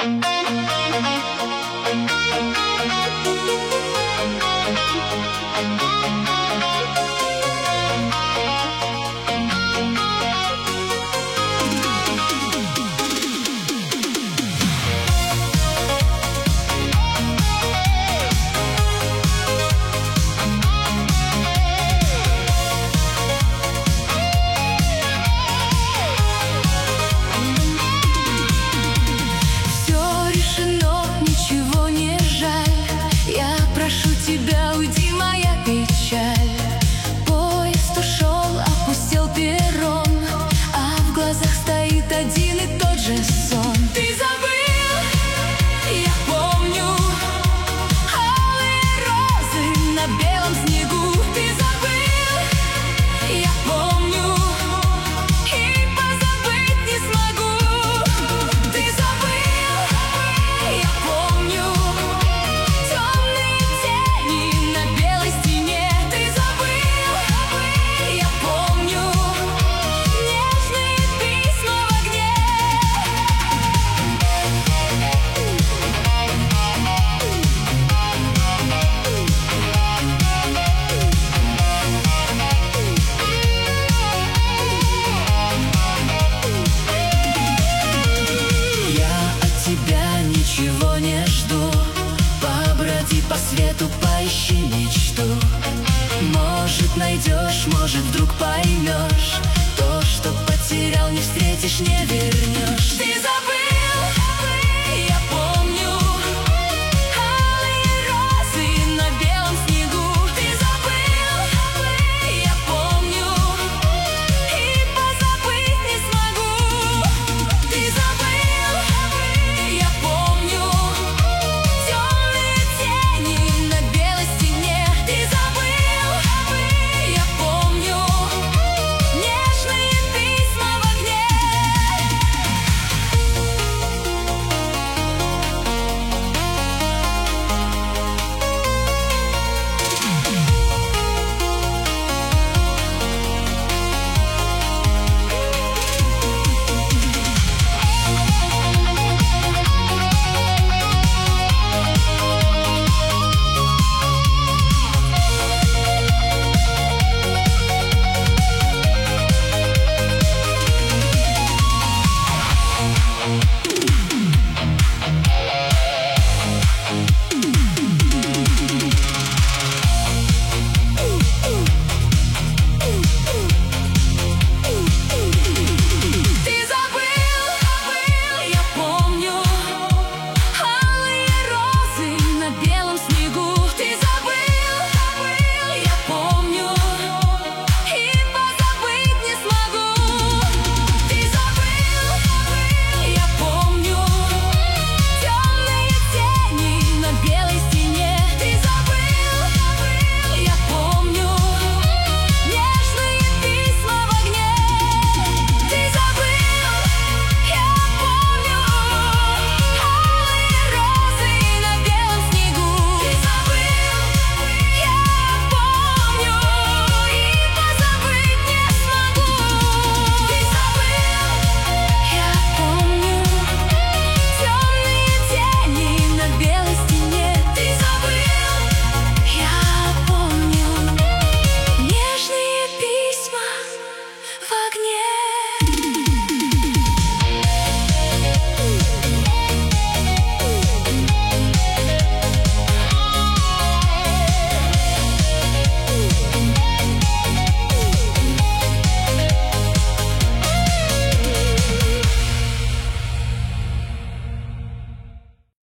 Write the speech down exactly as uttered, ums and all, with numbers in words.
По свету поищи мечту. Может, найдешь, может, вдруг поймешь. То, что потерял, не встретишь, не вернешь. Ты забыл, я помню, алые розы на белом снегу. Ты забыл, я помню, и позабыть не смогу. Ты забыл, я помню, на белой стене. Ты забыл, я помню, нежные письма в огне. Ooh.